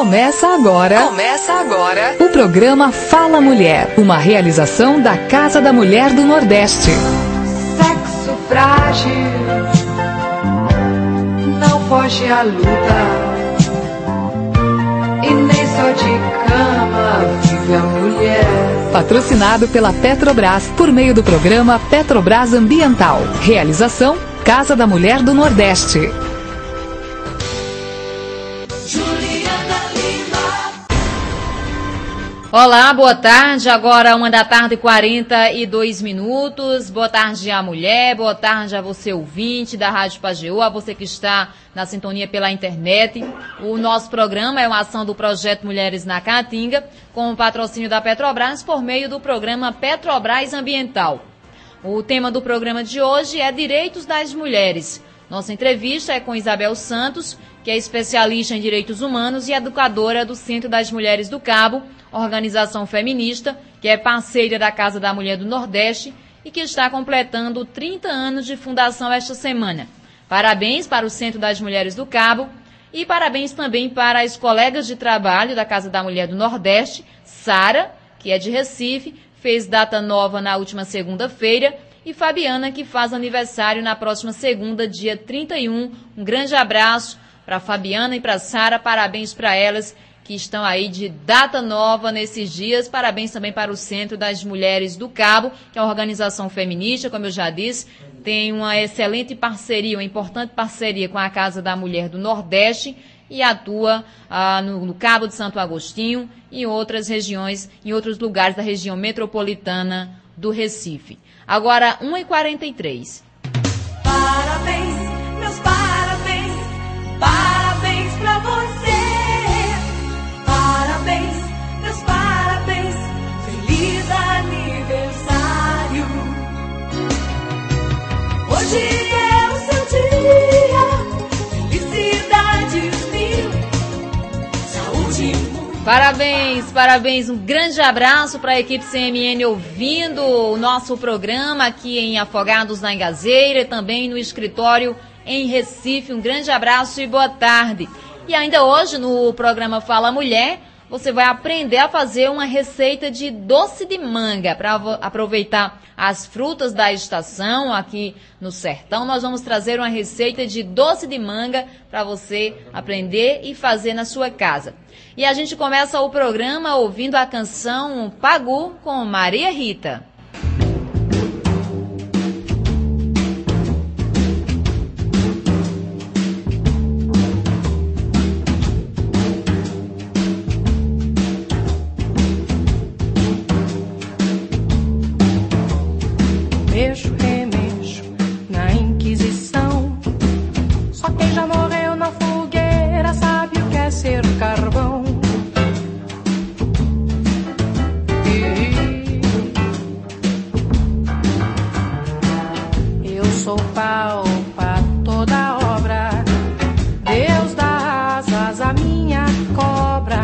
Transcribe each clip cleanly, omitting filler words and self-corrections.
Começa agora o programa Fala Mulher, uma realização da Casa da Mulher do Nordeste. Sexo frágil, não foge à luta, e nem só de cama vive a mulher. Patrocinado pela Petrobras, por meio do programa Petrobras Ambiental. Realização Casa da Mulher do Nordeste. Olá, boa tarde. Agora 1h42. Boa tarde à mulher, boa tarde a você ouvinte da Rádio Pajeú, a você que está na sintonia pela internet. O nosso programa é uma ação do Projeto Mulheres na Caatinga, com o patrocínio da Petrobras por meio do programa Petrobras Ambiental. O tema do programa de hoje é Direitos das Mulheres. Nossa entrevista é com Isabel Santos, que é especialista em direitos humanos e educadora do Centro das Mulheres do Cabo, organização feminista, que é parceira da Casa da Mulher do Nordeste e que está completando 30 anos de fundação esta semana. Parabéns para o Centro das Mulheres do Cabo e parabéns também para as colegas de trabalho da Casa da Mulher do Nordeste, Sara, que é de Recife, fez data nova na última segunda-feira, e Fabiana, que faz aniversário na próxima segunda, dia 31. Um grande abraço para Fabiana e para Sara, parabéns para elas que estão aí de data nova nesses dias. Parabéns também para o Centro das Mulheres do Cabo, que é uma organização feminista, como eu já disse, tem uma excelente parceria, uma importante parceria com a Casa da Mulher do Nordeste e atua no Cabo de Santo Agostinho e em outras regiões, em outros lugares da região metropolitana do Recife. Agora, 1h43. Parabéns, meus parabéns, parabéns pra você. Parabéns, meus parabéns, feliz aniversário. Hoje é o seu dia, felicidades mil, saúde e Parabéns, um grande abraço para a equipe CMN ouvindo o nosso programa aqui em Afogados na Engazeira e também no escritório em Recife. Um grande abraço e boa tarde. E ainda hoje no programa Fala Mulher, você vai aprender a fazer uma receita de doce de manga para aproveitar as frutas da estação aqui no sertão. Nós vamos trazer uma receita de doce de manga para você aprender e fazer na sua casa. E a gente começa o programa ouvindo a canção Pagu com Maria Rita. Mexo, remexo na Inquisição. Só quem já morreu na fogueira sabe o que é ser carvão. Eu sou pau pra toda obra. Deus dá asas à minha cobra.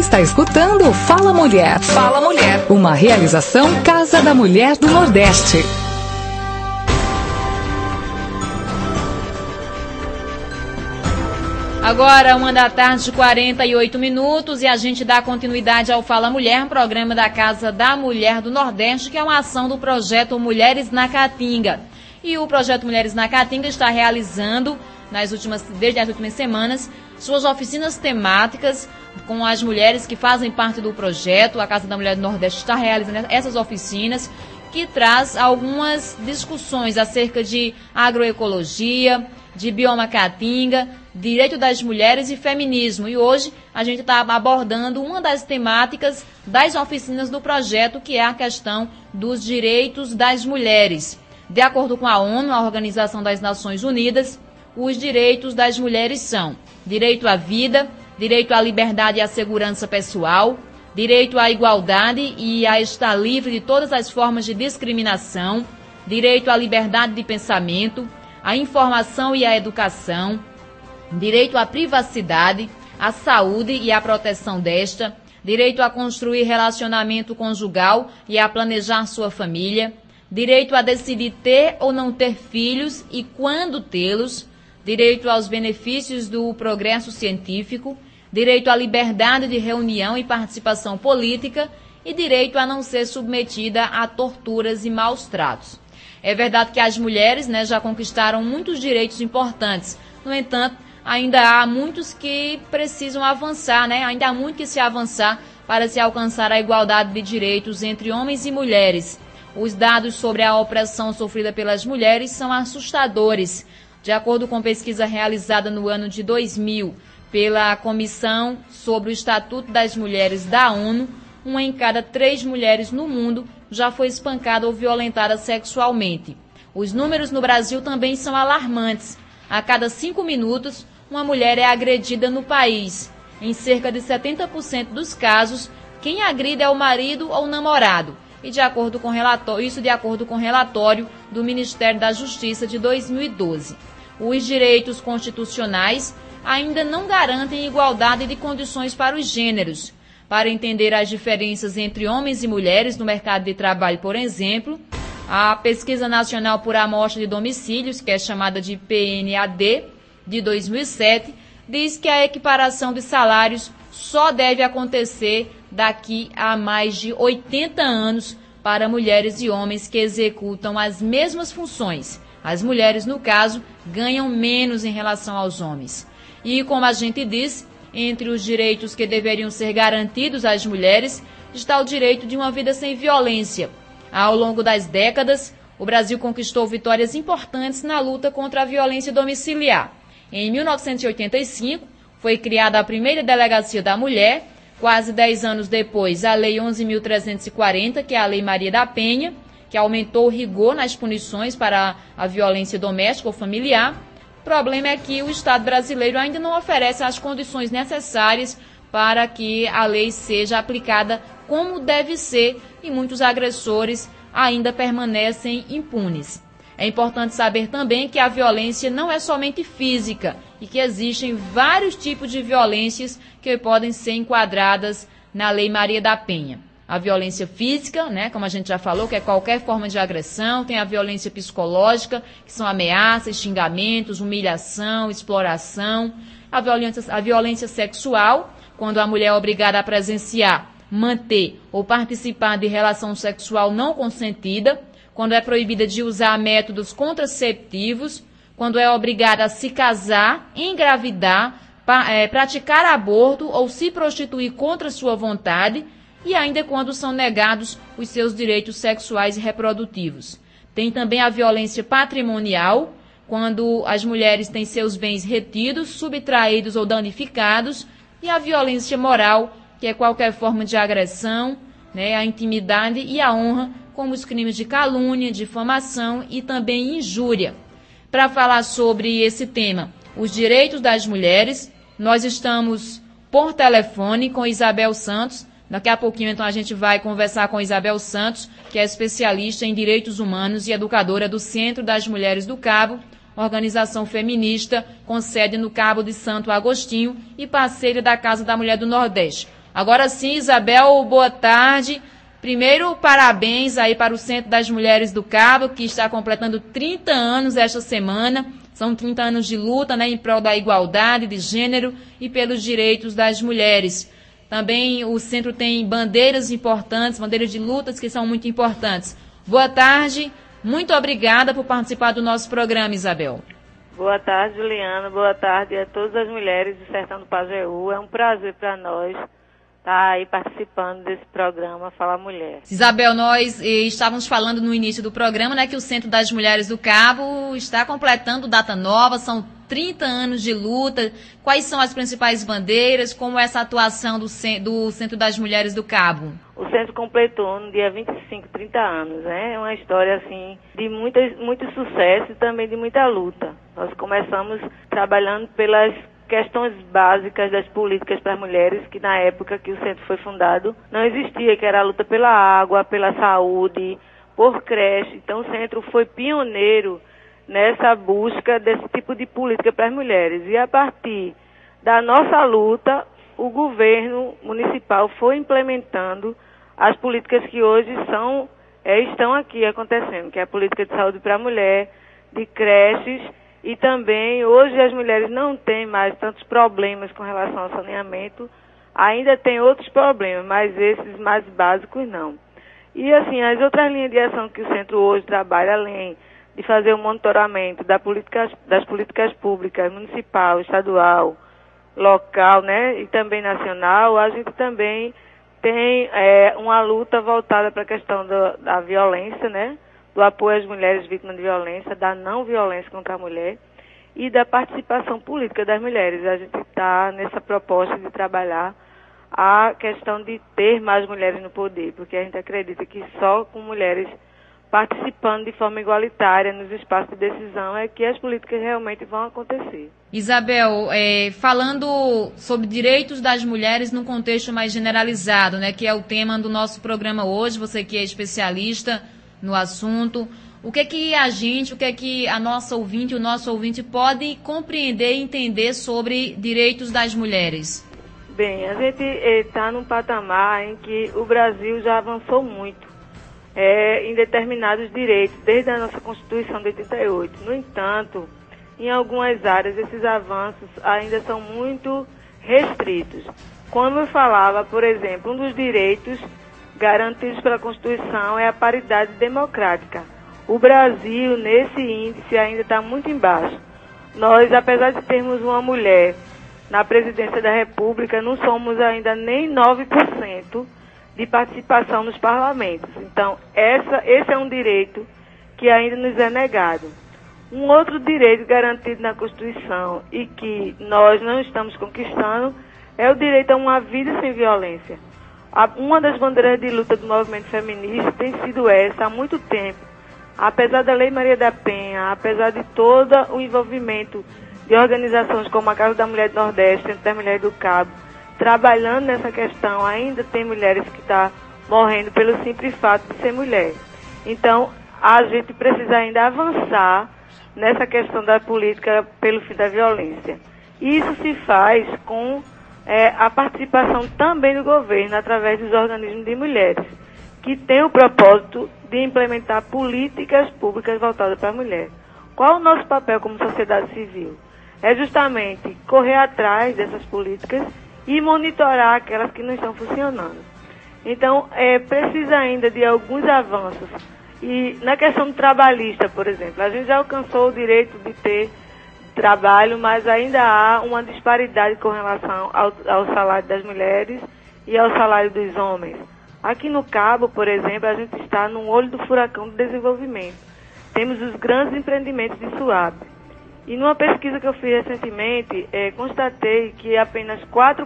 está escutando Fala Mulher. Fala Mulher. Uma realização Casa da Mulher do Nordeste. Agora, 1h48 e a gente dá continuidade ao Fala Mulher, programa da Casa da Mulher do Nordeste, que é uma ação do projeto Mulheres na Caatinga. E o projeto Mulheres na Caatinga está realizando, desde as últimas semanas, suas oficinas temáticas com as mulheres que fazem parte do projeto. A Casa da Mulher do Nordeste está realizando essas oficinas, que traz algumas discussões acerca de agroecologia, de bioma caatinga, direito das mulheres e feminismo. E hoje a gente está abordando uma das temáticas das oficinas do projeto, que é a questão dos direitos das mulheres. De acordo com a ONU, a Organização das Nações Unidas, os direitos das mulheres são direito à vida, direito à liberdade e à segurança pessoal, direito à igualdade e a estar livre de todas as formas de discriminação, direito à liberdade de pensamento, à informação e à educação, direito à privacidade, à saúde e à proteção desta, direito a construir relacionamento conjugal e a planejar sua família, direito a decidir ter ou não ter filhos e quando tê-los, direito aos benefícios do progresso científico, direito à liberdade de reunião e participação política e direito a não ser submetida a torturas e maus tratos. É verdade que as mulheres, já conquistaram muitos direitos importantes. No entanto, ainda há muitos que precisam avançar, Ainda há muito que se avançar para se alcançar a igualdade de direitos entre homens e mulheres. Os dados sobre a opressão sofrida pelas mulheres são assustadores. De acordo com pesquisa realizada no ano de 2000 pela Comissão sobre o Estatuto das Mulheres da ONU, 1 em cada 3 mulheres no mundo já foi espancada ou violentada sexualmente. Os números no Brasil também são alarmantes. A cada 5 minutos, uma mulher é agredida no país. Em cerca de 70% dos casos, quem agride é o marido ou o namorado. E de acordo com relatório do Ministério da Justiça de 2012. Os direitos constitucionais ainda não garantem igualdade de condições para os gêneros. Para entender as diferenças entre homens e mulheres no mercado de trabalho, por exemplo, a Pesquisa Nacional por Amostra de Domicílios, que é chamada de PNAD, de 2007, diz que a equiparação de salários só deve acontecer daqui a mais de 80 anos para mulheres e homens que executam as mesmas funções. As mulheres, no caso, ganham menos em relação aos homens. E, como a gente disse, entre os direitos que deveriam ser garantidos às mulheres está o direito de uma vida sem violência. Ao longo das décadas, o Brasil conquistou vitórias importantes na luta contra a violência domiciliar. Em 1985, foi criada a primeira Delegacia da Mulher. Quase 10 anos depois, a Lei 11.340, que é a Lei Maria da Penha, que aumentou o rigor nas punições para a violência doméstica ou familiar. O problema é que o Estado brasileiro ainda não oferece as condições necessárias para que a lei seja aplicada como deve ser e muitos agressores ainda permanecem impunes. É importante saber também que a violência não é somente física e que existem vários tipos de violências que podem ser enquadradas na Lei Maria da Penha. A violência física, como a gente já falou, que é qualquer forma de agressão. Tem a violência psicológica, que são ameaças, xingamentos, humilhação, exploração. A violência sexual, quando a mulher é obrigada a presenciar, manter ou participar de relação sexual não consentida, quando é proibida de usar métodos contraceptivos, quando é obrigada a se casar, engravidar, praticar aborto ou se prostituir contra sua vontade, e ainda quando são negados os seus direitos sexuais e reprodutivos. Tem também a violência patrimonial, quando as mulheres têm seus bens retidos, subtraídos ou danificados, e a violência moral, que é qualquer forma de agressão, a intimidade e a honra, como os crimes de calúnia, difamação e também injúria. Para falar sobre esse tema, os direitos das mulheres, nós estamos por telefone com Isabel Santos. Daqui a pouquinho, então, a gente vai conversar com Isabel Santos, que é especialista em direitos humanos e educadora do Centro das Mulheres do Cabo, organização feminista com sede no Cabo de Santo Agostinho e parceira da Casa da Mulher do Nordeste. Agora sim, Isabel, boa tarde. Primeiro, parabéns aí para o Centro das Mulheres do Cabo, que está completando 30 anos esta semana. São 30 anos de luta, né, em prol da igualdade de gênero e pelos direitos das mulheres. Também o centro tem bandeiras importantes, bandeiras de lutas que são muito importantes. Boa tarde, muito obrigada por participar do nosso programa, Isabel. Boa tarde, Juliana. Boa tarde a todas as mulheres do Sertão do Pajeú. É um prazer para nós estar aí participando desse programa Fala Mulher. Isabel, nós estávamos falando no início do programa, né, que o Centro das Mulheres do Cabo está completando data nova, são 30 anos de luta. Quais são as principais bandeiras? Como é essa atuação do Centro das Mulheres do Cabo? O centro completou no dia 25, 30 anos, né? É uma história, assim, de muito sucesso e também de muita luta. Nós começamos trabalhando pelas questões básicas das políticas para as mulheres, que na época que o centro foi fundado não existia, que era a luta pela água, pela saúde, por creche. Então o centro foi pioneiro nessa busca desse tipo de política para as mulheres. E a partir da nossa luta, o governo municipal foi implementando as políticas que hoje estão aqui acontecendo, que é a política de saúde para a mulher, de creches, e também hoje as mulheres não têm mais tantos problemas com relação ao saneamento, ainda tem outros problemas, mas esses mais básicos não. E assim, as outras linhas de ação que o centro hoje trabalha, além de fazer o monitoramento das políticas públicas, municipal, estadual, local, né, e também nacional, a gente também tem uma luta voltada para a questão da violência, né, do apoio às mulheres vítimas de violência, da não violência contra a mulher e da participação política das mulheres. A gente está nessa proposta de trabalhar a questão de ter mais mulheres no poder, porque a gente acredita que só com mulheres participando de forma igualitária nos espaços de decisão é que as políticas realmente vão acontecer. Isabel, falando sobre direitos das mulheres num contexto mais generalizado, né, que é o tema do nosso programa hoje, você que é especialista no assunto, o que é que a nossa ouvinte, o nosso ouvinte pode compreender e entender sobre direitos das mulheres? Bem, a gente está num patamar em que o Brasil já avançou muito em determinados direitos, desde a nossa Constituição de 88. No entanto, em algumas áreas, esses avanços ainda são muito restritos. Quando eu falava, por exemplo, um dos direitos garantidos pela Constituição é a paridade democrática. O Brasil, nesse índice, ainda está muito embaixo. Nós, apesar de termos uma mulher na presidência da República, não somos ainda nem 9% de participação nos parlamentos. Então, esse é um direito que ainda nos é negado. Um outro direito garantido na Constituição e que nós não estamos conquistando é o direito a uma vida sem violência. Uma das bandeiras de luta do movimento feminista tem sido essa há muito tempo. Apesar da Lei Maria da Penha, apesar de todo o envolvimento de organizações como a Casa da Mulher do Nordeste, Centro das Mulheres do Cabo, trabalhando nessa questão, ainda tem mulheres que estão morrendo pelo simples fato de ser mulher. Então, a gente precisa ainda avançar nessa questão da política pelo fim da violência. Isso se faz com a participação também do governo, através dos organismos de mulheres, que tem o propósito de implementar políticas públicas voltadas para a mulher. Qual o nosso papel como sociedade civil? É justamente correr atrás dessas políticas e monitorar aquelas que não estão funcionando. Então, precisa ainda de alguns avanços. E na questão trabalhista, por exemplo, a gente já alcançou o direito de ter trabalho, mas ainda há uma disparidade com relação ao salário das mulheres e ao salário dos homens. Aqui no Cabo, por exemplo, a gente está no olho do furacão do desenvolvimento. Temos os grandes empreendimentos de SUAB. E numa pesquisa que eu fiz recentemente, constatei que apenas 4%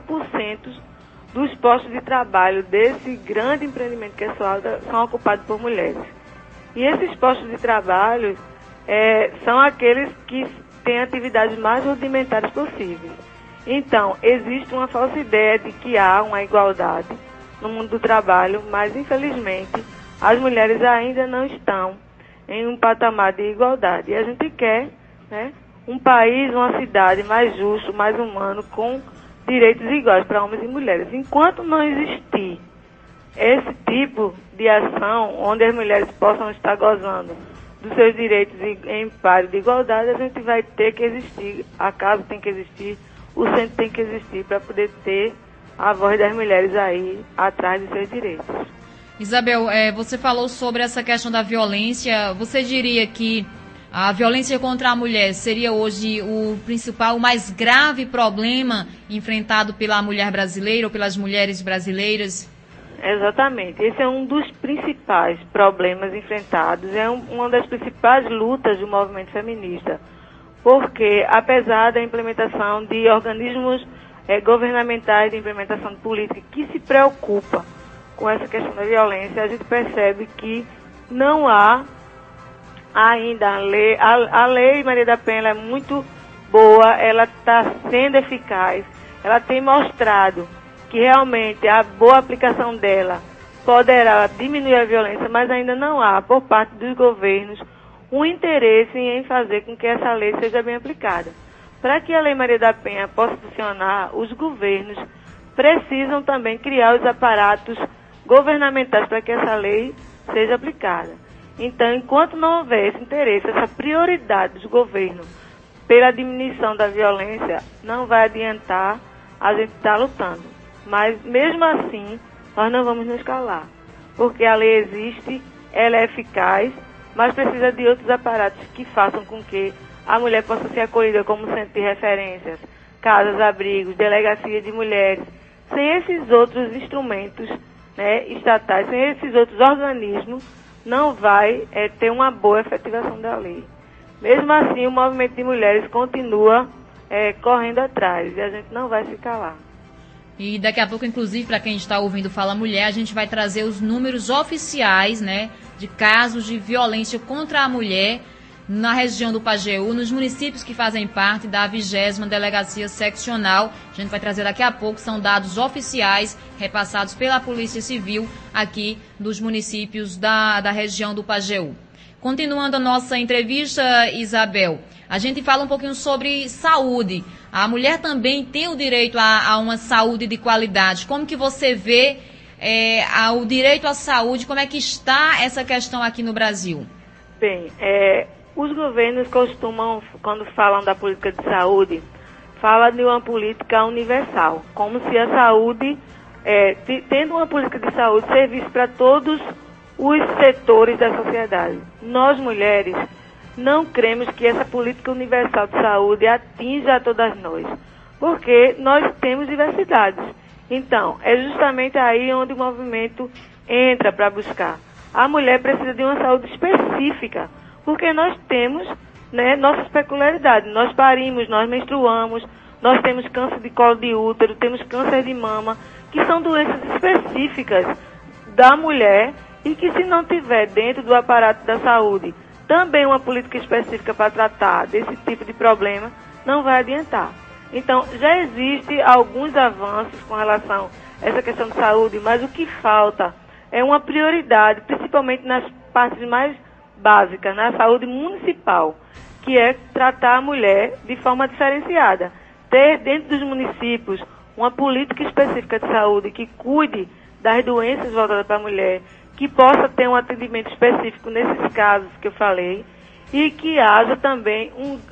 dos postos de trabalho desse grande empreendimento que é SUAB são ocupados por mulheres. E esses postos de trabalho são aqueles que têm atividades mais rudimentares possíveis. Então, existe uma falsa ideia de que há uma igualdade no mundo do trabalho, mas infelizmente as mulheres ainda não estão em um patamar de igualdade. E a gente quer, né, um país, uma cidade mais justo, mais humano, com direitos iguais para homens e mulheres. Enquanto não existir esse tipo de ação, onde as mulheres possam estar gozando dos seus direitos em par de igualdade, a gente vai ter que existir, a casa tem que existir, o centro tem que existir para poder ter a voz das mulheres aí atrás de seus direitos. Isabel, você falou sobre essa questão da violência. Você diria que a violência contra a mulher seria hoje o principal, o mais grave problema enfrentado pela mulher brasileira ou pelas mulheres brasileiras? Exatamente. Esse é um dos principais problemas enfrentados, é uma das principais lutas do movimento feminista, porque apesar da implementação de organismos governamentais de implementação de política que se preocupa com essa questão da violência, a gente percebe que não há ainda a lei Maria da Penha é muito boa, ela está sendo eficaz, ela tem mostrado que realmente a boa aplicação dela poderá diminuir a violência, mas ainda não há, por parte dos governos, um interesse em fazer com que essa lei seja bem aplicada. Para que a Lei Maria da Penha possa funcionar, os governos precisam também criar os aparatos governamentais para que essa lei seja aplicada. Então, enquanto não houver esse interesse, essa prioridade dos governos pela diminuição da violência, não vai adiantar a gente estar lutando. Mas, mesmo assim, nós não vamos nos calar, porque a lei existe, ela é eficaz, mas precisa de outros aparatos que façam com que a mulher possa ser acolhida como centro de referências, casas, abrigos, delegacia de mulheres. Sem esses outros instrumentos, né, estatais, sem esses outros organismos, não vai ter uma boa efetivação da lei. Mesmo assim, o movimento de mulheres continua correndo atrás e a gente não vai se calar. E daqui a pouco, inclusive, para quem está ouvindo Fala Mulher, a gente vai trazer os números oficiais, né, de casos de violência contra a mulher na região do Pajeú, nos municípios que fazem parte da 20ª Delegacia Seccional. A gente vai trazer daqui a pouco, são dados oficiais repassados pela Polícia Civil aqui dos municípios da região do Pajeú. Continuando a nossa entrevista, Isabel, a gente fala um pouquinho sobre saúde. A mulher também tem o direito a uma saúde de qualidade. Como que você vê o direito à saúde, como é que está essa questão aqui no Brasil? Bem, os governos costumam, quando falam da política de saúde, falam de uma política universal, como se a saúde, tendo uma política de saúde, servisse para todos os setores da sociedade. Nós, mulheres, não cremos que essa política universal de saúde atinja a todas nós, porque nós temos diversidades. Então, é justamente aí onde o movimento entra para buscar. A mulher precisa de uma saúde específica, porque nós temos, né, nossas peculiaridades. Nós parimos, nós menstruamos, nós temos câncer de colo de útero, temos câncer de mama, que são doenças específicas da mulher e que, se não tiver dentro do aparato da saúde também uma política específica para tratar desse tipo de problema, não vai adiantar. Então, já existe alguns avanços com relação a essa questão de saúde, mas o que falta é uma prioridade, principalmente nas partes mais básicas, na saúde municipal, que é tratar a mulher de forma diferenciada. Ter dentro dos municípios uma política específica de saúde que cuide das doenças voltadas para a mulher, que possa ter um atendimento específico nesses casos que eu falei, e que haja também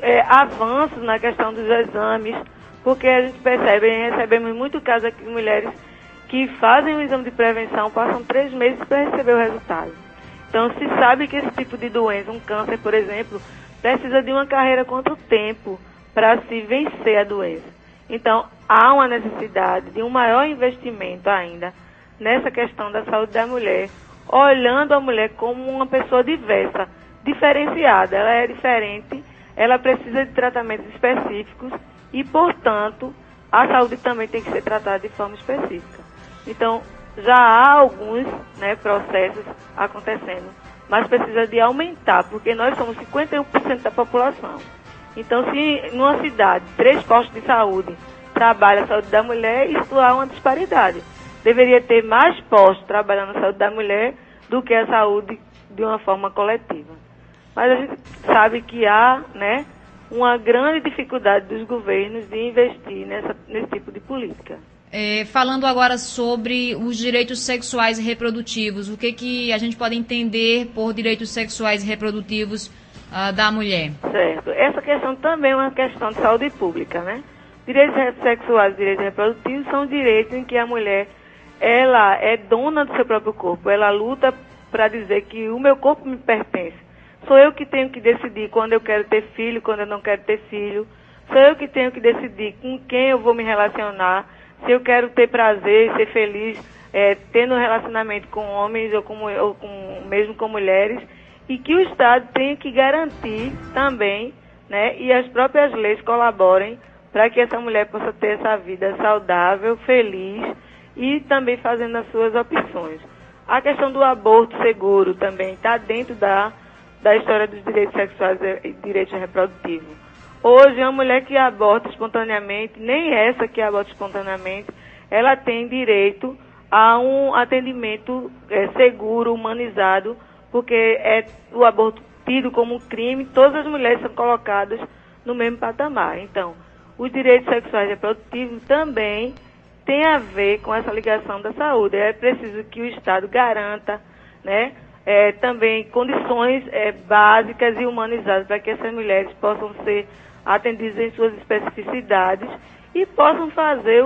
avanços na questão dos exames, porque a gente recebemos muito casos aqui de mulheres que fazem um exame de prevenção, passam 3 meses para receber o resultado. Então, se sabe que esse tipo de doença, um câncer, por exemplo, precisa de uma carreira contra o tempo para se vencer a doença. Então, há uma necessidade de um maior investimento ainda nessa questão da saúde da mulher, olhando a mulher como uma pessoa diversa, diferenciada. Ela é diferente, ela precisa de tratamentos específicos e, portanto, a saúde também tem que ser tratada de forma específica. Então, já há alguns, né, processos acontecendo, mas precisa de aumentar, porque nós somos 51% da população. Então, se numa cidade 3 postos de saúde trabalham a saúde da mulher, isso há uma disparidade. Deveria ter mais postos trabalhando a saúde da mulher do que a saúde de uma forma coletiva. Mas a gente sabe que há, né, uma grande dificuldade dos governos de investir nesse tipo de política. Falando agora sobre os direitos sexuais e reprodutivos, o que a gente pode entender por direitos sexuais e reprodutivos da mulher? Certo. Essa questão também é uma questão de saúde pública, né? Direitos sexuais e direitos reprodutivos são direitos em que a mulher, ela é dona do seu próprio corpo, ela luta para dizer que o meu corpo me pertence. Sou eu que tenho que decidir quando eu quero ter filho, quando eu não quero ter filho. Sou eu que tenho que decidir com quem eu vou me relacionar, se eu quero ter prazer, ser feliz, tendo um relacionamento com homens ou mesmo com mulheres, e que o Estado tem que garantir também, né, e as próprias leis colaborem para que essa mulher possa ter essa vida saudável, feliz e também fazendo as suas opções. A questão do aborto seguro também está dentro da história dos direitos sexuais e direitos reprodutivos. Hoje, uma mulher que aborta espontaneamente, nem essa que aborta espontaneamente, ela tem direito a um atendimento seguro, humanizado, porque o aborto tido como crime, todas as mulheres são colocadas no mesmo patamar. Então, os direitos sexuais e reprodutivos também têm a ver com essa ligação da saúde. É preciso que o Estado garanta, né, também condições básicas e humanizadas para que essas mulheres possam ser atendidas em suas especificidades e possam fazer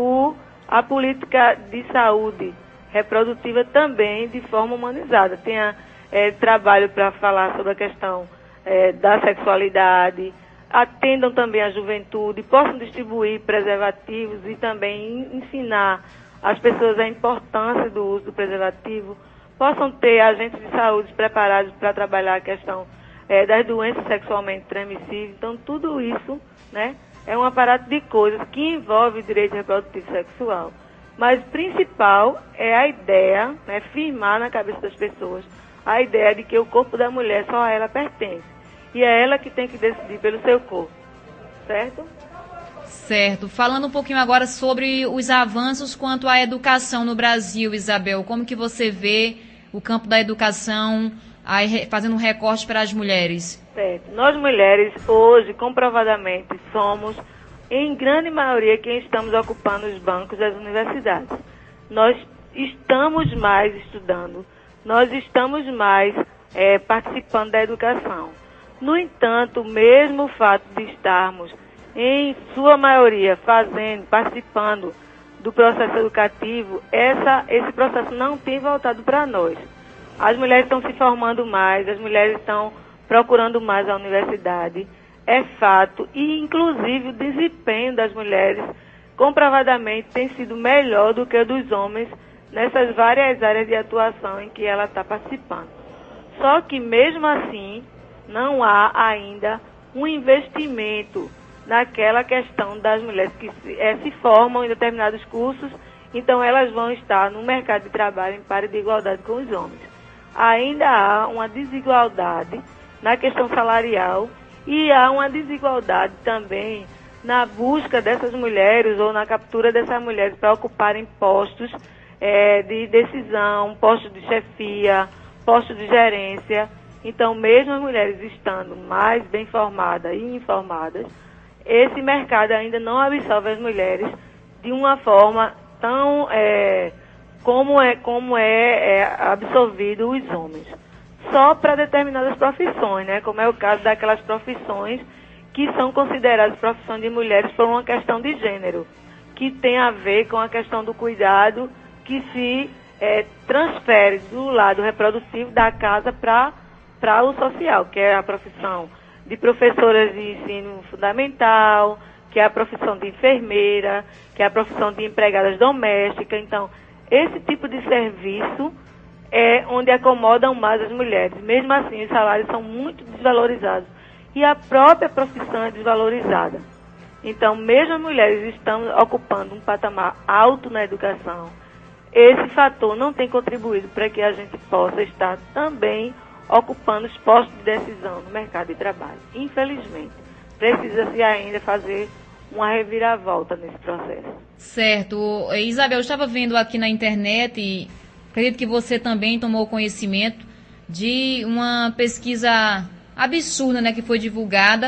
a política de saúde reprodutiva também de forma humanizada. Tenha trabalho para falar sobre a questão da sexualidade, atendam também a juventude, possam distribuir preservativos e também ensinar as pessoas a importância do uso do preservativo, possam ter agentes de saúde preparados para trabalhar a questão das doenças sexualmente transmissíveis. Então, tudo isso, né, é um aparato de coisas que envolve o direito reprodutivo sexual. Mas o principal é a ideia, né, firmar na cabeça das pessoas a ideia de que o corpo da mulher só a ela pertence. E é ela que tem que decidir pelo seu corpo. Certo? Certo. Falando um pouquinho agora sobre os avanços quanto à educação no Brasil, Isabel, como que você vê o campo da educação aí, fazendo um recorte para as mulheres? Certo. Nós mulheres, hoje, comprovadamente, somos, em grande maioria, quem estamos ocupando os bancos das universidades. Nós estamos mais estudando, nós estamos mais participando da educação. No entanto, mesmo o fato de estarmos, em sua maioria, participando do processo educativo, esse processo não tem voltado para nós. As mulheres estão se formando mais, as mulheres estão procurando mais a universidade, é fato, e inclusive o desempenho das mulheres comprovadamente tem sido melhor do que o dos homens nessas várias áreas de atuação em que ela está participando. Só que mesmo assim, não há ainda um investimento naquela questão das mulheres que se formam em determinados cursos, então elas vão estar no mercado de trabalho em par de igualdade com os homens. Ainda há uma desigualdade na questão salarial e há uma desigualdade também na busca dessas mulheres ou na captura dessas mulheres para ocuparem postos de decisão, postos de chefia, postos de gerência. Então, mesmo as mulheres estando mais bem formadas e informadas, esse mercado ainda não absorve as mulheres de uma forma tão como é absorvido os homens. Só para determinadas profissões, né? Como é o caso daquelas profissões que são consideradas profissões de mulheres por uma questão de gênero, que tem a ver com a questão do cuidado que se transfere do lado reprodutivo da casa para o social, que é a profissão de professoras de ensino fundamental, que é a profissão de enfermeira, que é a profissão de empregadas domésticas. Então, esse tipo de serviço é onde acomodam mais as mulheres. Mesmo assim, os salários são muito desvalorizados e a própria profissão é desvalorizada. Então, mesmo as mulheres estão ocupando um patamar alto na educação, esse fator não tem contribuído para que a gente possa estar também ocupando os postos de decisão no mercado de trabalho. Infelizmente, precisa-se ainda fazer uma reviravolta nesse processo. Certo. Isabel, eu estava vendo aqui na internet, e acredito que você também tomou conhecimento de uma pesquisa absurda, né, que foi divulgada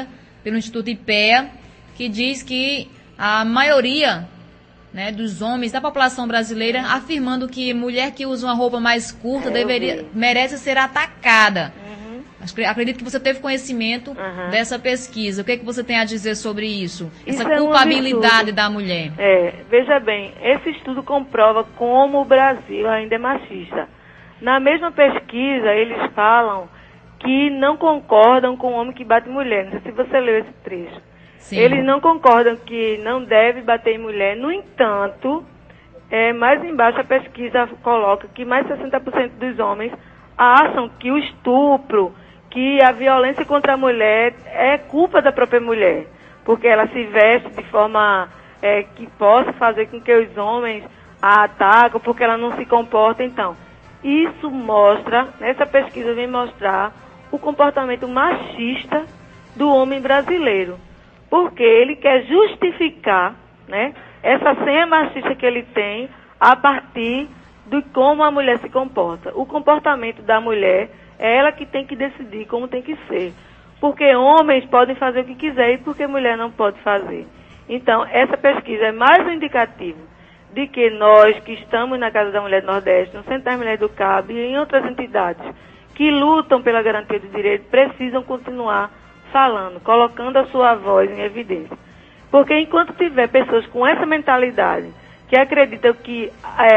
pelo Instituto IPEA, que diz que a maioria, né, dos homens da população brasileira afirmando que mulher que usa uma roupa mais curta merece ser atacada. Acredito que você teve conhecimento dessa pesquisa. O que é que você tem a dizer sobre isso? Essa culpabilidade da mulher. Veja bem, esse estudo comprova como o Brasil ainda é machista. Na mesma pesquisa, eles falam que não concordam com o homem que bate mulher. Não sei se você leu esse trecho. Sim. Eles não concordam que não deve bater em mulher. No entanto, mais embaixo a pesquisa coloca que mais de 60% dos homens acham que o estupro, que a violência contra a mulher é culpa da própria mulher, porque ela se veste de forma que possa fazer com que os homens a atacam, porque ela não se comporta. Então, isso mostra, essa pesquisa vem mostrar o comportamento machista do homem brasileiro, porque ele quer justificar, né, essa senha machista que ele tem a partir de como a mulher se comporta. O comportamento da mulher é ela que tem que decidir como tem que ser, porque homens podem fazer o que quiser e porque mulher não pode fazer. Então, essa pesquisa é mais um indicativo de que nós que estamos na Casa da Mulher do Nordeste, no Centro das Mulheres do Cabo e em outras entidades que lutam pela garantia do direito, precisam continuar falando, colocando a sua voz em evidência. Porque enquanto tiver pessoas com essa mentalidade, que acreditam que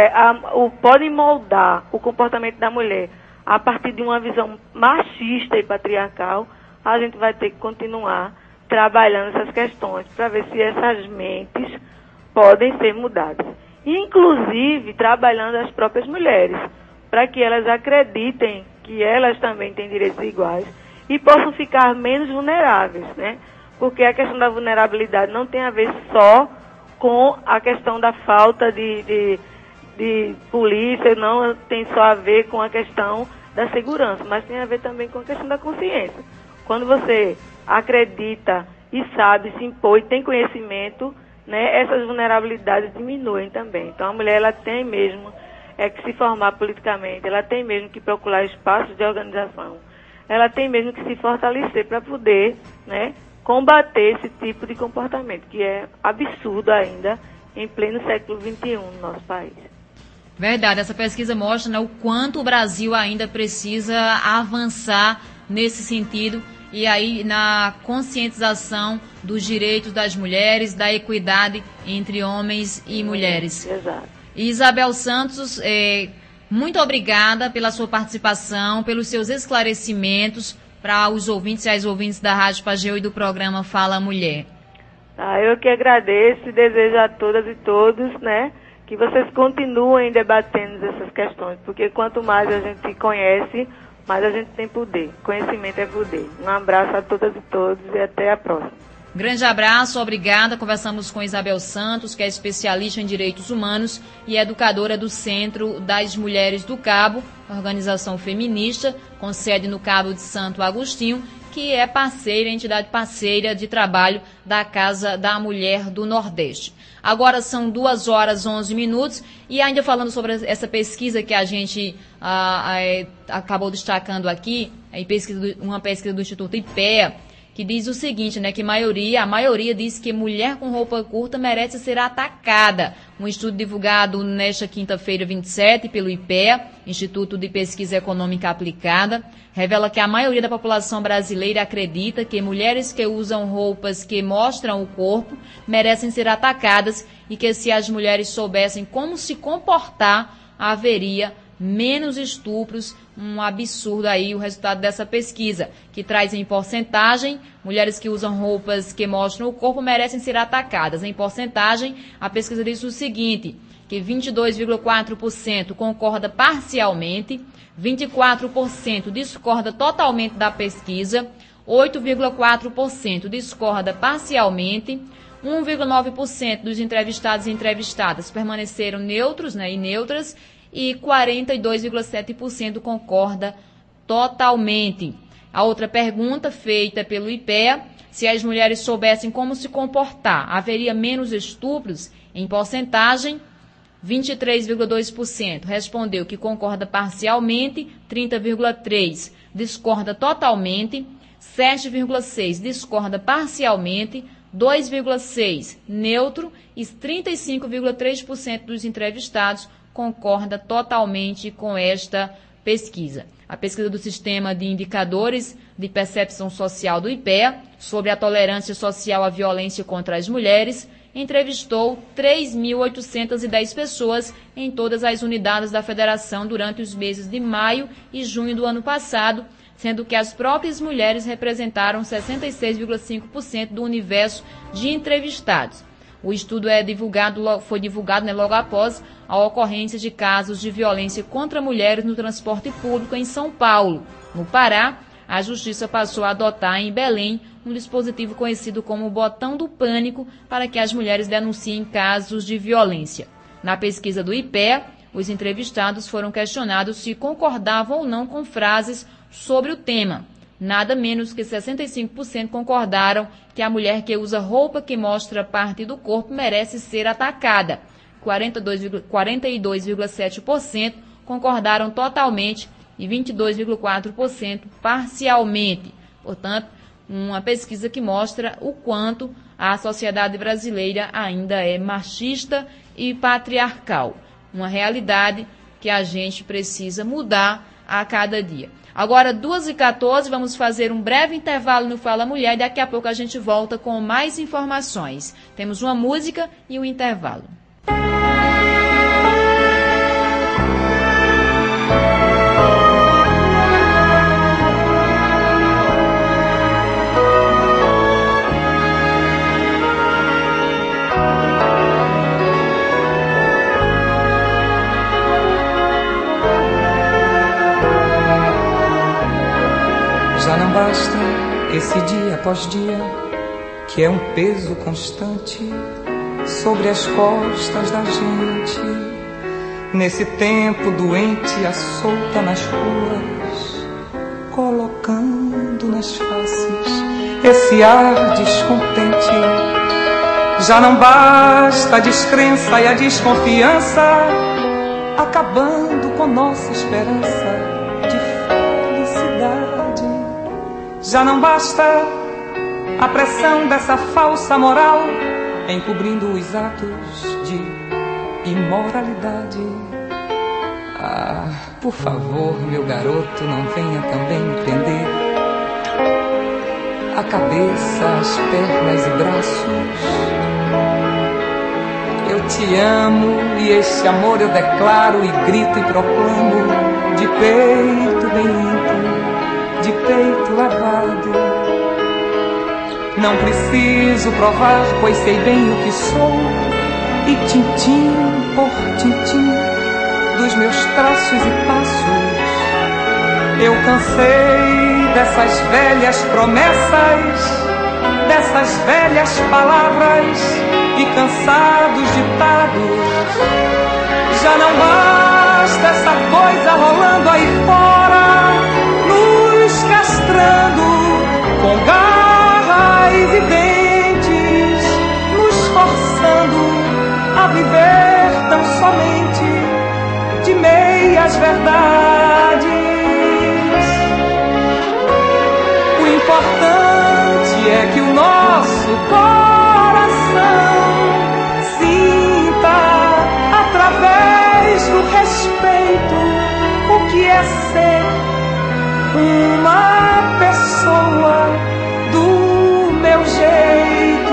podem moldar o comportamento da mulher a partir de uma visão machista e patriarcal, a gente vai ter que continuar trabalhando essas questões para ver se essas mentes podem ser mudadas. Inclusive, trabalhando as próprias mulheres, para que elas acreditem que elas também têm direitos iguais e possam ficar menos vulneráveis, né? Porque a questão da vulnerabilidade não tem a ver só com a questão da falta de polícia, não tem só a ver com a questão da segurança, mas tem a ver também com a questão da consciência. Quando você acredita e sabe, se impõe, tem conhecimento, né, essas vulnerabilidades diminuem também. Então a mulher, ela tem mesmo que se formar politicamente, ela tem mesmo que procurar espaços de organização, ela tem mesmo que se fortalecer para poder, né, combater esse tipo de comportamento, que é absurdo ainda em pleno século XXI no nosso país. Verdade, essa pesquisa mostra, né, o quanto o Brasil ainda precisa avançar nesse sentido e aí na conscientização dos direitos das mulheres, da equidade entre homens e mulheres. Exato. Isabel Santos, muito obrigada pela sua participação, pelos seus esclarecimentos para os ouvintes e as ouvintes da Rádio Pajeú e do programa Fala Mulher. Eu que agradeço e desejo a todas e todos, né, que vocês continuem debatendo essas questões, porque quanto mais a gente conhece, mais a gente tem poder. Conhecimento é poder. Um abraço a todas e todos e até a próxima. Grande abraço, obrigada. Conversamos com Isabel Santos, que é especialista em direitos humanos e educadora do Centro das Mulheres do Cabo, organização feminista com sede no Cabo de Santo Agostinho, que é entidade parceira de trabalho da Casa da Mulher do Nordeste. Agora são 2h11 e ainda falando sobre essa pesquisa que a gente acabou destacando aqui, uma pesquisa do Instituto IPEA, que diz o seguinte, né, que a maioria diz que mulher com roupa curta merece ser atacada. Um estudo divulgado nesta quinta-feira 27 pelo IPEA, Instituto de Pesquisa Econômica Aplicada, revela que a maioria da população brasileira acredita que mulheres que usam roupas que mostram o corpo merecem ser atacadas e que se as mulheres soubessem como se comportar, haveria menos estupros. Um absurdo aí o resultado dessa pesquisa, que traz em porcentagem, mulheres que usam roupas que mostram o corpo merecem ser atacadas. Em porcentagem, a pesquisa diz o seguinte, que 22,4% concorda parcialmente, 24% discorda totalmente da pesquisa, 8,4% discorda parcialmente, 1,9% dos entrevistados e entrevistadas permaneceram neutros, né, e neutras, e 42,7% concorda totalmente. A outra pergunta feita pelo IPEA, se as mulheres soubessem como se comportar, haveria menos estupros? Em porcentagem, 23,2% respondeu que concorda parcialmente, 30,3% discorda totalmente, 7,6% discorda parcialmente, 2,6% neutro e 35,3% dos entrevistados concorda totalmente com esta pesquisa. A pesquisa do Sistema de Indicadores de Percepção Social do IPEA sobre a tolerância social à violência contra as mulheres entrevistou 3.810 pessoas em todas as unidades da federação durante os meses de maio e junho do ano passado, sendo que as próprias mulheres representaram 66,5% do universo de entrevistados. O estudo foi divulgado logo após a ocorrência de casos de violência contra mulheres no transporte público em São Paulo. No Pará, a Justiça passou a adotar em Belém um dispositivo conhecido como Botão do Pânico para que as mulheres denunciem casos de violência. Na pesquisa do IPEA, os entrevistados foram questionados se concordavam ou não com frases sobre o tema. Nada menos que 65% concordaram que a mulher que usa roupa que mostra parte do corpo merece ser atacada. 42,7% concordaram totalmente e 22,4% parcialmente. Portanto, uma pesquisa que mostra o quanto a sociedade brasileira ainda é machista e patriarcal. Uma realidade que a gente precisa mudar a cada dia. Agora, 2h14, vamos fazer um breve intervalo no Fala Mulher e daqui a pouco a gente volta com mais informações. Temos uma música e um intervalo. Já não basta esse dia após dia, que é um peso constante sobre as costas da gente. Nesse tempo doente, a solta nas ruas, colocando nas faces esse ar descontente. Já não basta a descrença e a desconfiança, acabando com nossa esperança de felicidade. Já não basta a pressão dessa falsa moral, encobrindo os atos de imoralidade. Ah, por favor, meu garoto, não venha também me prender a cabeça, as pernas e braços. Eu te amo e esse amor eu declaro e grito e proclamo, de peito bem limpo, de peito lavado. Não preciso provar, pois sei bem o que sou, e tintim por tintim dos meus traços e passos eu cansei dessas velhas promessas, dessas velhas palavras e cansados ditados. Já não basta essa coisa rolando aí fora, nos castrando com garras e dentes, nos forçando a viver tão somente de meias verdades. O importante é que o nosso coração sinta, através do respeito, o que é ser uma pessoa do meu jeito.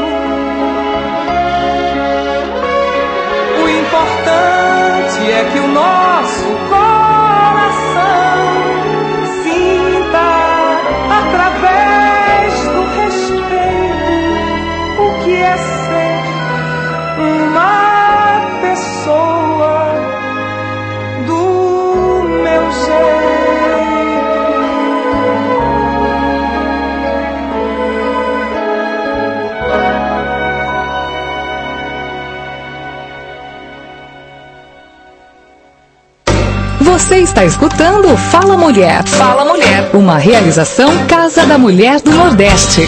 O importante é que o nosso coração sinta, através do respeito, o que é ser uma pessoa do meu jeito. Você está escutando Fala Mulher. Fala Mulher. Uma realização Casa da Mulher do Nordeste.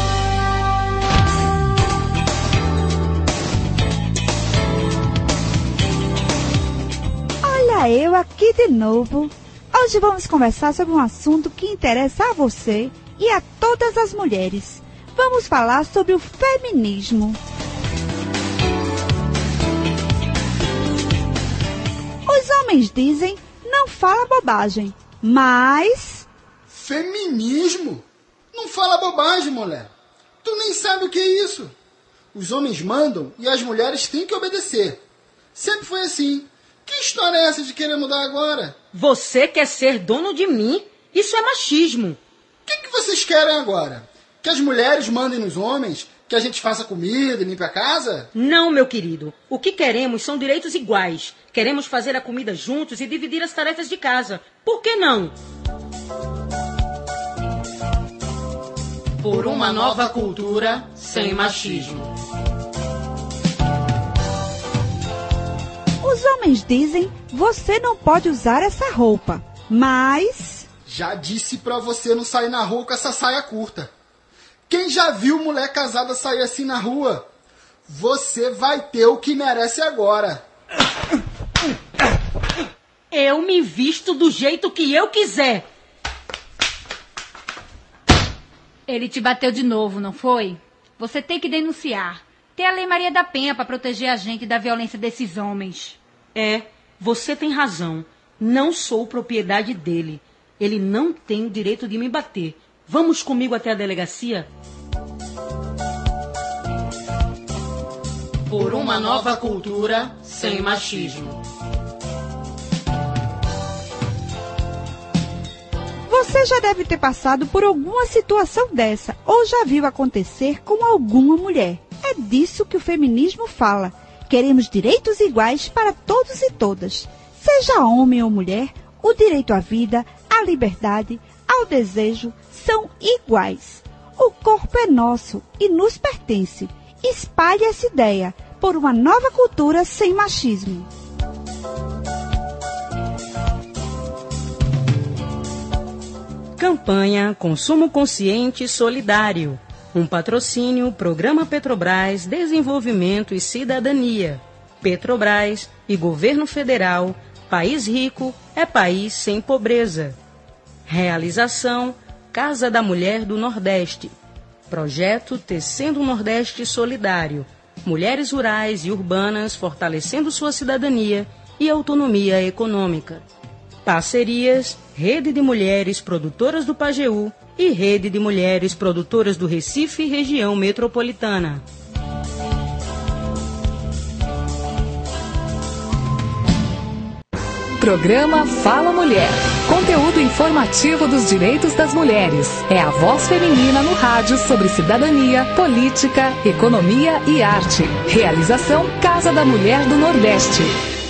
Olha eu aqui de novo. Hoje vamos conversar sobre um assunto que interessa a você e a todas as mulheres. Vamos falar sobre o feminismo. Os homens dizem, não fala bobagem, mas... Feminismo? Não fala bobagem, mulher. Tu nem sabe o que é isso. Os homens mandam e as mulheres têm que obedecer. Sempre foi assim. Que história é essa de querer mudar agora? Você quer ser dono de mim? Isso é machismo. O que vocês querem agora? Que as mulheres mandem nos homens? Que a gente faça comida e limpe a casa? Não, meu querido. O que queremos são direitos iguais. Queremos fazer a comida juntos e dividir as tarefas de casa. Por que não? Por uma nova cultura sem machismo. Os homens dizem, você não pode usar essa roupa, mas... Já disse pra você não sair na rua com essa saia curta. Quem já viu mulher casada sair assim na rua? Você vai ter o que merece agora. Eu me visto do jeito que eu quiser. Ele te bateu de novo, não foi? Você tem que denunciar. Tem a Lei Maria da Penha para proteger a gente da violência desses homens. É, você tem razão. Não sou propriedade dele. Ele não tem o direito de me bater. Vamos comigo até a delegacia? Por uma nova cultura sem machismo. Você já deve ter passado por alguma situação dessa ou já viu acontecer com alguma mulher. É disso que o feminismo fala. Queremos direitos iguais para todos e todas. Seja homem ou mulher, o direito à vida, à liberdade, ao desejo são iguais. O corpo é nosso e nos pertence. Espalhe essa ideia por uma nova cultura sem machismo. Campanha Consumo Consciente e Solidário. Um patrocínio, Programa Petrobras, Desenvolvimento e Cidadania. Petrobras e Governo Federal, País Rico é país sem pobreza. Realização, Casa da Mulher do Nordeste. Projeto Tecendo um Nordeste Solidário. Mulheres rurais e urbanas fortalecendo sua cidadania e autonomia econômica. Parcerias, Rede de Mulheres Produtoras do Pajeú e Rede de Mulheres Produtoras do Recife e Região Metropolitana. Programa Fala Mulher. Conteúdo informativo dos direitos das mulheres. É a voz feminina no rádio sobre cidadania, política, economia e arte. Realização Casa da Mulher do Nordeste.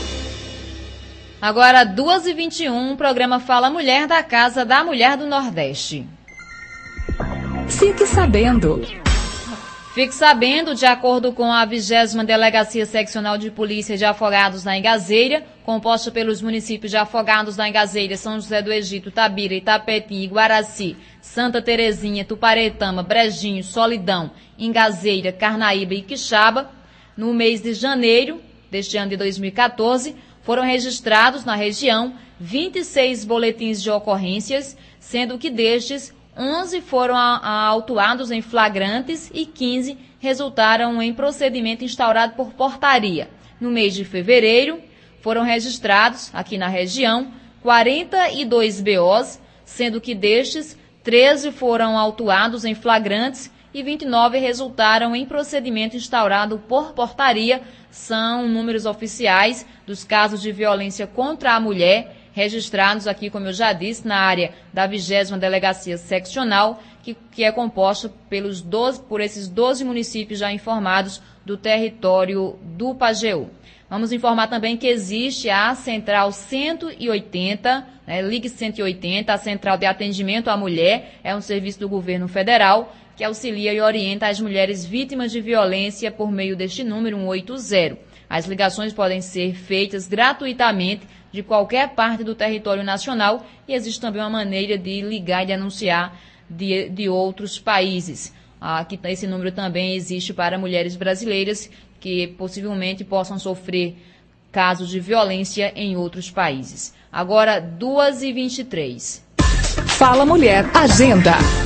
Agora, 2h21, programa Fala Mulher da Casa da Mulher do Nordeste. Fique sabendo. Fique sabendo, de acordo com a 20ª Delegacia Seccional de Polícia de Afogados da Engazeira, composta pelos municípios de Afogados da Engazeira, São José do Egito, Tabira, Itapetim, Iguaraci, Santa Terezinha, Tuparetama, Brejinho, Solidão, Engazeira, Carnaíba e Quixaba, no mês de janeiro deste ano de 2014, foram registrados na região 26 boletins de ocorrências, sendo que destes 11 foram autuados em flagrantes e 15 resultaram em procedimento instaurado por portaria. No mês de fevereiro, foram registrados, aqui na região, 42 BOs, sendo que destes, 13 foram autuados em flagrantes e 29 resultaram em procedimento instaurado por portaria. São números oficiais dos casos de violência contra a mulher, registrados aqui, como eu já disse, na área da 20ª Delegacia Seccional, que é composta por esses 12 municípios já informados do território do Pajeú. Vamos informar também que existe a Central 180, Ligue 180, a Central de Atendimento à Mulher, é um serviço do governo federal que auxilia e orienta as mulheres vítimas de violência por meio deste número 180. As ligações podem ser feitas gratuitamente de qualquer parte do território nacional e existe também uma maneira de ligar e denunciar de outros países. Aqui, esse número também existe para mulheres brasileiras que possivelmente possam sofrer casos de violência em outros países. Agora, 2h23. Fala Mulher, Agenda.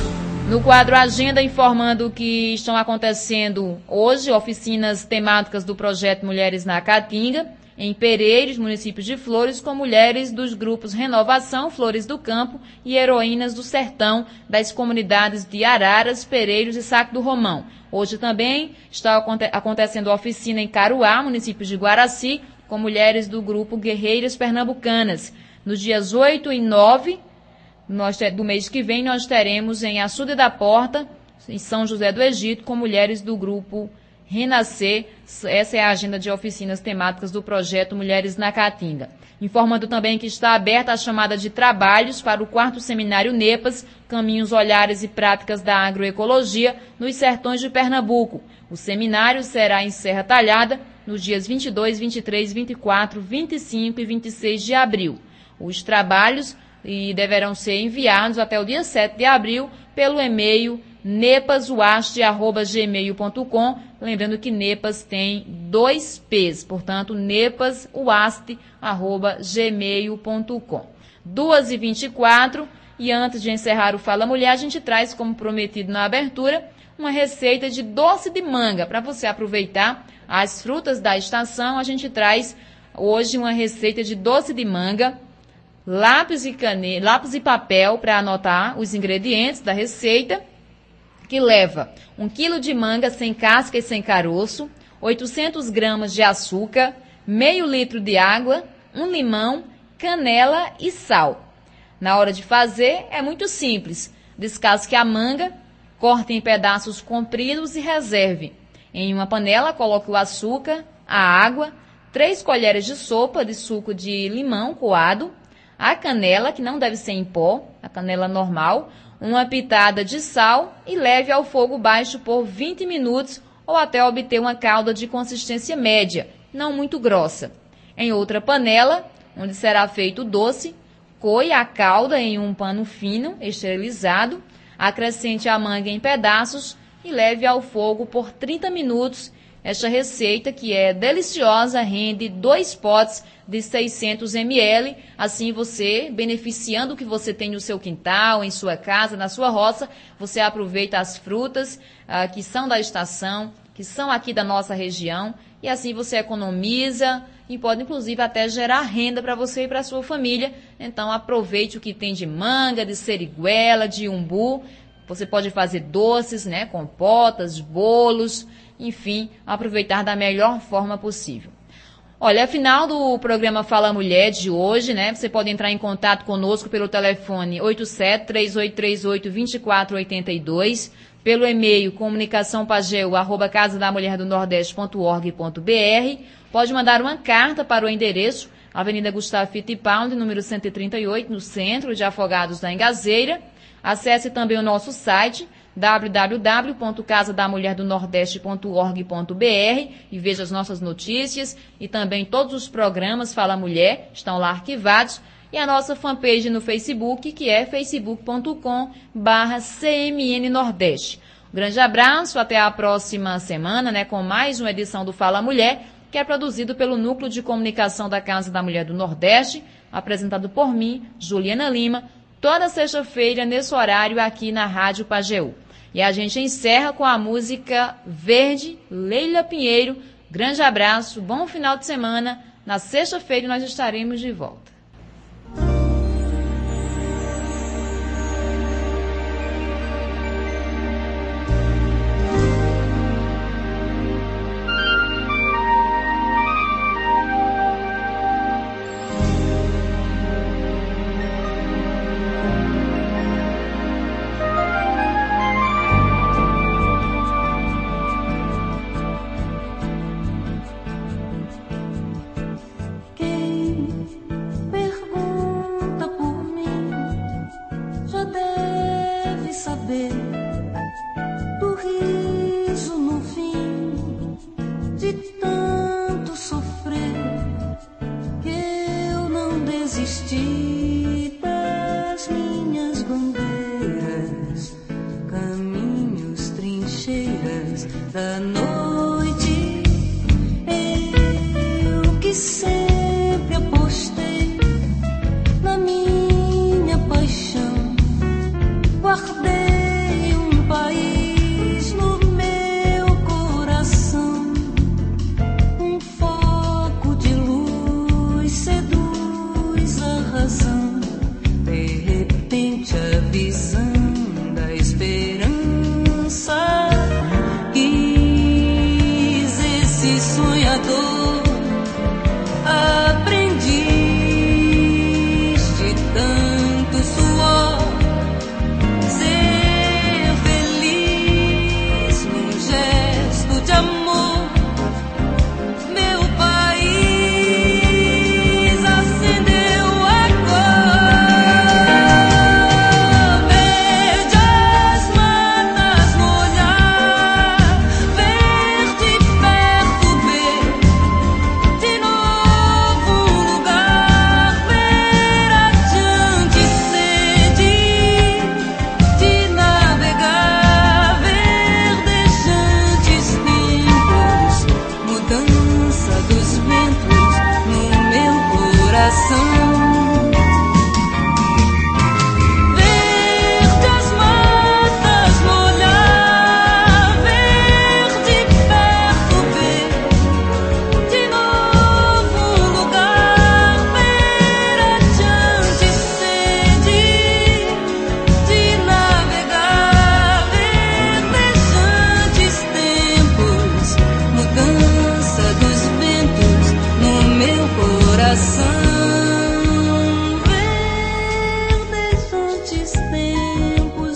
No quadro Agenda, informando que estão acontecendo hoje oficinas temáticas do projeto Mulheres na Caatinga, em Pereiros, município de Flores, com mulheres dos grupos Renovação, Flores do Campo e Heroínas do Sertão, das comunidades de Araras, Pereiros e Saco do Romão. Hoje também está acontecendo oficina em Caruá, município de Guaraci, com mulheres do grupo Guerreiras Pernambucanas. Nos dias 8 e 9 do mês que vem, nós teremos em Açude da Porta, em São José do Egito, com mulheres do grupo Renascer. Essa é a agenda de oficinas temáticas do projeto Mulheres na Caatinga. Informando também que está aberta a chamada de trabalhos para o 4º Seminário NEPAS, Caminhos, Olhares e Práticas da Agroecologia, nos Sertões de Pernambuco. O seminário será em Serra Talhada, nos dias 22, 23, 24, 25 e 26 de abril. Os trabalhos deverão ser enviados até o dia 7 de abril pelo e-mail nepasuaste@gmail.com. Lembrando que Nepas tem 2 P's, portanto, nepasuaste@gmail.com. 2h24, e antes de encerrar o Fala Mulher, a gente traz, como prometido na abertura, uma receita de doce de manga. Para você aproveitar as frutas da estação, a gente traz hoje uma receita de doce de manga, lápis e papel para anotar os ingredientes da receita, que leva 1 kg de manga sem casca e sem caroço, 800 gramas de açúcar, meio litro de água, 1 limão, canela e sal. Na hora de fazer, é muito simples. Descasque a manga, corte em pedaços compridos e reserve. Em uma panela, coloque o açúcar, a água, 3 colheres de sopa de suco de limão coado, a canela, que não deve ser em pó, a canela normal, uma pitada de sal e leve ao fogo baixo por 20 minutos ou até obter uma calda de consistência média, não muito grossa. Em outra panela, onde será feito o doce, coe a calda em um pano fino, esterilizado, acrescente a manga em pedaços e leve ao fogo por 30 minutos. Esta receita, que é deliciosa, rende 2 potes de 600 ml. Assim você, beneficiando o que você tem no seu quintal, em sua casa, na sua roça, você aproveita as frutas que são da estação, que são aqui da nossa região, e assim você economiza e pode inclusive até gerar renda para você e para a sua família. Então aproveite o que tem de manga, de seriguela, de umbu. Você pode fazer doces, né, compotas, bolos, enfim, aproveitar da melhor forma possível. Olha, afinal do programa Fala Mulher de hoje, né, você pode entrar em contato conosco pelo telefone 87-3838-2482, pelo e-mail comunicaçãopageu@casadamulherdonordeste.org.br, pode mandar uma carta para o endereço Avenida Gustavo Fittipaldi, número 138, no centro de Afogados da Engazeira. Acesse também o nosso site www.casadamulherdonordeste.org.br e veja as nossas notícias, e também todos os programas Fala Mulher estão lá arquivados, e a nossa fanpage no Facebook, que é facebook.com/CMN Nordeste. Um grande abraço, até a próxima semana, né, com mais uma edição do Fala Mulher, que é produzido pelo Núcleo de Comunicação da Casa da Mulher do Nordeste, apresentado por mim, Juliana Lima, toda sexta-feira, nesse horário, aqui na Rádio Pajeú. E a gente encerra com a música Verde, Leila Pinheiro. Grande abraço, bom final de semana. Na sexta-feira nós estaremos de volta. Da noite, eu que sempre apostei na minha paixão, guardei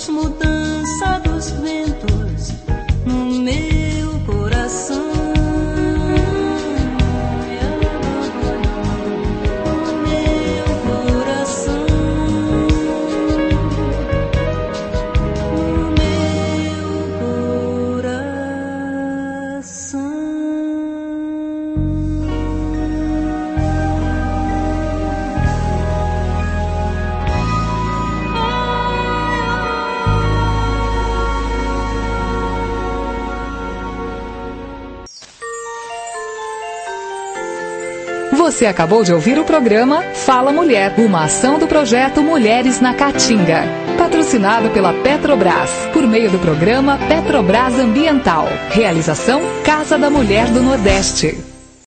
luz, mudança dos ventos no meu coração. Você acabou de ouvir o programa Fala Mulher, uma ação do projeto Mulheres na Caatinga, patrocinado pela Petrobras, por meio do programa Petrobras Ambiental. Realização Casa da Mulher do Nordeste.